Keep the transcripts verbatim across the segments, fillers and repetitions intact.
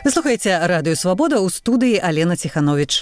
Вы слухаеце радыё Свабода, у студыі Алена Ціхановіч.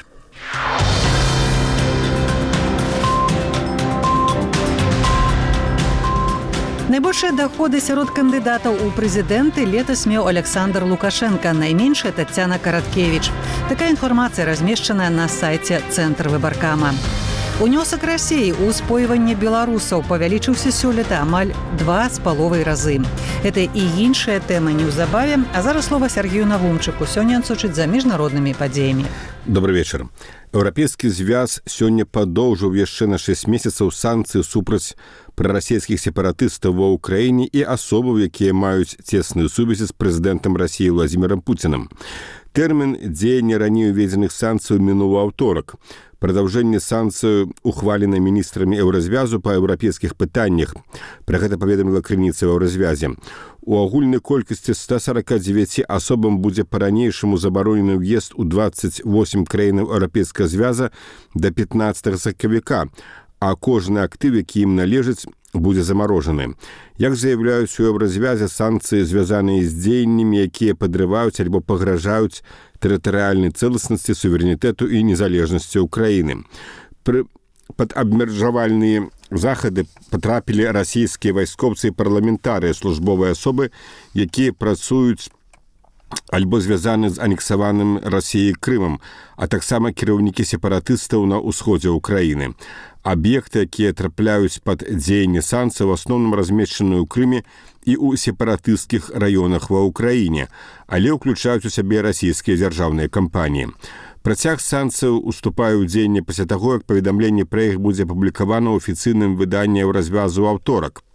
Найбольшыя даходы сярод кандыдатаў у прэзідэнты летась меў Александр Лукашенко, найменшая Таццяна Караткевіч. Такая інфармацыя размешчаная на сайце Цэнтр выбаркама. Унёсак Расіі ў спойванне беларусаў павялічыўся сёлета амаль два з паловай разы. Гэта і іншая тэма неўзабаве, а зараз слова Сергею Навумчыку. Сёння ён сочыць за міжнароднымі падзеямі. Добрый вечар. Еўрапейскі звяз сёння падоўжыў яшчэ на шэсць месяцаў санкцыі супраць прарасійскіх сепаратыстаў ва ўкраіне і асобаў, якія маюць цесную сувязі з прэзідэнтам Расіі Владзімірам Пуцінам. Тэрмін дзеяння раней уведзеных санкцый мінуў аўторак. Прадаўжэнне санкцыю ухвалена міністрамі еўразвязу па еўрапейскіх пытаннях. Пра гэта паведаміла крыніца ў еўразвязе. У агульнай колькасці ста сорока девять асобам будзе па-ранейшаму забаронены ўезд у двадцать восемь краінаў еўрапейскага звяза да пятнадцатага сакавіка, а кожны актыў, які ім належыць, будзе замарожаны. Як заяўляюць у еўразвязе, санкцыі звязаныя з дзеяннямі, якія падрываюць альбо пагражаюць тэрытарыяльнай цэласнасці, суверэнітэту і незалежнасці ўкраіны. Пры... Пад абмежавальныя захады патрапілі расійскія вайскоўцы і парламентарыя, службовыя асобы, якія працуюць альбо звязаны з анексаваным Расіяй Крымам, а таксама кіраўнікі сепаратыстаў на ўсходзе ўкраіны. Аб'екты, якія трапляюць пад дзеянне санкцый, у асноўным размешчаны ў Крыме і ў сепаратысцкіх раёнах ва ўкраіне, але ўключаюць у сябе расійскія дзяржаўныя кампаніі. Працяг санкцыяў уступае ў дзеянне пасля таго, як паведамленне пра іх будзе апублікавана ў афіцыйным выданні еўразвязу ў аўторак.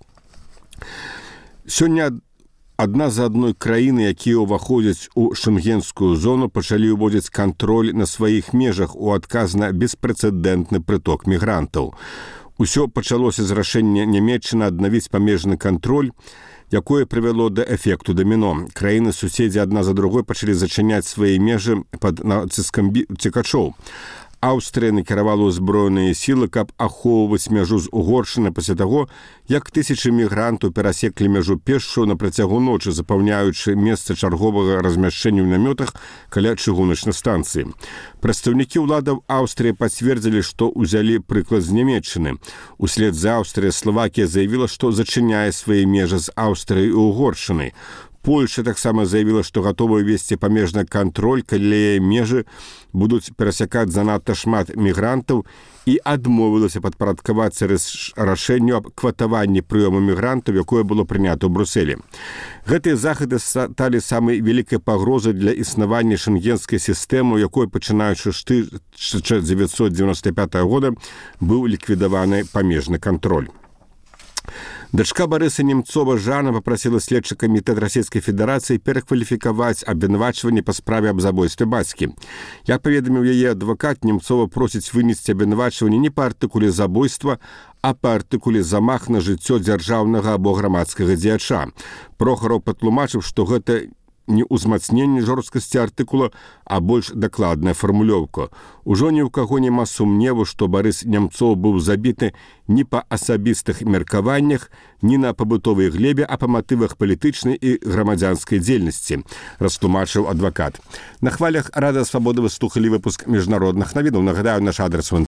Сёння адна за адной краіны, якія ўваходзяць у шэнгенскую зону, пачалі ўводзіць кантроль на сваіх межах у адказ на беспрэцэдэнтны прыток мігрантаў. Усё пачалося з рашэння Нямецчыны аднавіць памежны кантроль, якое прывяло да эфекту даміно. Краіны-суседзі адна за другой пачалі зачыняць свае межы пад націскам цікачоў. Аўстрыя накіравала ўзброеныя сілы, каб ахоўваць мяжу з Угоршчынай пасля таго, як тысячы мігрантаў перасеклі мяжу пешшу на працягу ночы, запаўняючы месца чарговага размяшчэння ў намётах каля чыгуначнай станцыі. Прадстаўнікі ўладаў Аўстрыі пацвердзілі, што ўзялі прыклад з Нямецчыны. Услед за Аўстрыяй Славакія заявіла, што зачыняе свае межы з Аўстрыяй і Угоршчынай. Польша таксама заявіла, што гатова ўвесці памежны кантроль, калі яе межы будуць перасякаць занадта шмат мігрантаў, і адмовілася падпарадкавацца рашэнню аб кватаванні прыёму мігрантаў, якое было прынята ў Брусэлі. Гэтыя захады сталі самай вялікай пагрозай для існавання шэнгенскай сістэмы, у якой, пачынаючы з тысяча дзевяцьсот дзевяносто пятага года, быў ліквідаваны памежны кантроль. Дачка Барыса Немцова Жанна папрасіла следчы камітэт Расійскай Федэрацыі перакваліфікаваць абвінавачванне па справе аб забойстве бацькі. Як паведаміў яе адвакат, Немцова просіць вынесці абвінавачванне не па артыкуле забойства, а па артыкуле замах на жыццё дзяржаўнага або грамадскага дзеяча. Прохараў патлумачыў, што гэта не ўзмацненне жорсткасці артыкула, а больш дакладная фармулёўка. Ужо ні ў каго няма сумневу, што Барыс Немцоў быў забіты не па асабістых меркаваннях, ні на пабытовай глебе, а па матывах палітычнай і грамадзянскай дзейнасці, растлумачыў адвакат. На хвалях Радыё Свабода вы слухалі выпуск міжнародных навінаў. Нагадаю, наш адрес